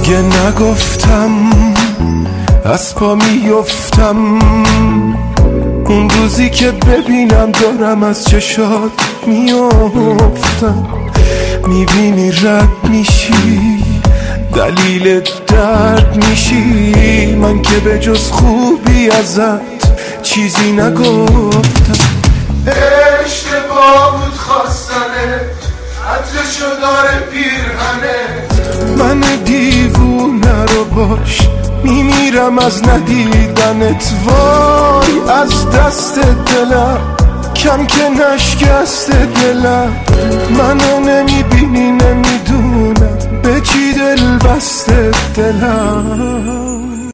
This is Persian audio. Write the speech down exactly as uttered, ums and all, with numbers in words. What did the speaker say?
اگه نگفتم از پا میفتم، اون روزی که ببینم دارم از چشات میفتم. میبینی رد میشی دلیل درد میشی، من که به جز خوبی ازت چیزی نگفتم. اشتباه بود خواستنه عطرشو داره پیرهنه، من دیوونه رو باش میمیرم از ندیدنت. وای از دست دلم کم که نشکست دلم، منو نمیبینی نمیدونم به چی دل بسته دلم.